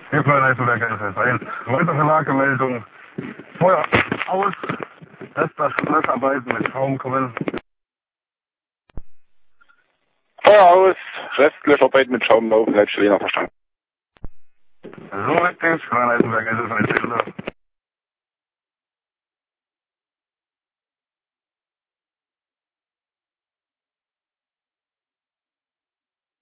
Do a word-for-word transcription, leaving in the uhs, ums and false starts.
Hier für Eisenberg S S eins. Weitere Lagemeldung. Feuer aus. Restarbeiten mit Schaumquellen. Feuer aus. Restlöscharbeit mit Schaum laufen. Leitstelle verstanden. So richtig. Für Eisenberg S S eins.